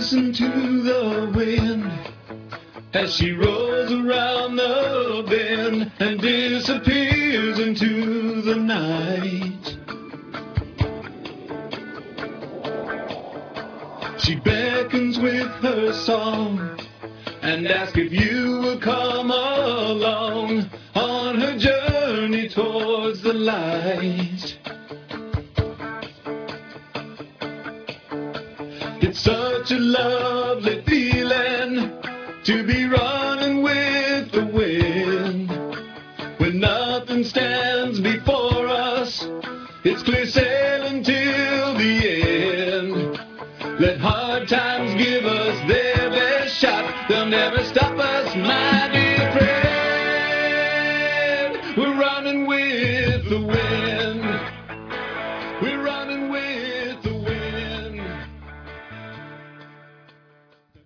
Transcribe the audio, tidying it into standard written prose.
Listen to the wind as she rolls around the bend and disappears into the night. She beckons with her song and asks if you will come along on her journey towards the light. It's such a lovely feeling to be running with the wind. When nothing stands before us, it's clear sailing till the end. Let hard times give us their best shot. They'll never stop us, my dear friend. We're running with the wind. We're running